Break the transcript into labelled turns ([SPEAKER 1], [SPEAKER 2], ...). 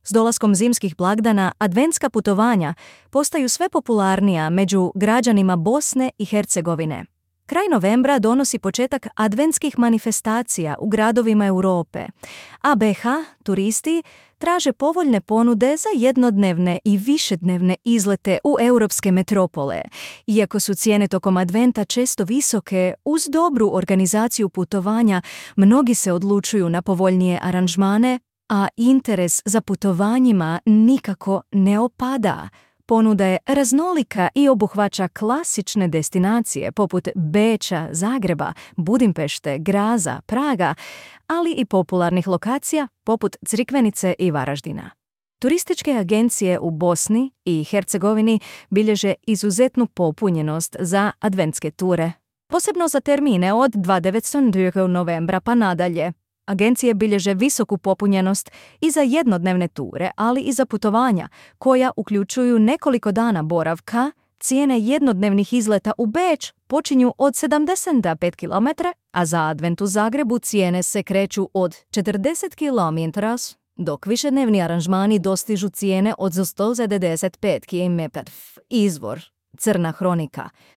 [SPEAKER 1] S dolaskom zimskih blagdana, adventska putovanja postaju sve popularnija među građanima Bosne i Hercegovine. Kraj novembra donosi početak adventskih manifestacija u gradovima Europe, a BiH turisti traže povoljne ponude za jednodnevne i višednevne izlete u europske metropole. Iako su cijene tokom adventa često visoke, uz dobru organizaciju putovanja, mnogi se odlučuju na povoljnije aranžmane, a interes za putovanjima nikako ne opada. Ponuda je raznolika i obuhvaća klasične destinacije poput Beča, Zagreba, Budimpešte, Graza, Praga, ali i popularnih lokacija poput Crikvenice i Varaždina. Turističke agencije u Bosni i Hercegovini bilježe izuzetnu popunjenost za adventske ture, posebno za termine od 29. novembra pa nadalje. Agencije bilježe visoku popunjenost i za jednodnevne ture, ali i za putovanja, koja uključuju nekoliko dana boravka. Cijene jednodnevnih izleta u Beč počinju od 75 km, a za advent u Zagrebu cijene se kreću od 40 km, dok višednevni aranžmani dostižu cijene od 175 km. Izvor: Crna hronika.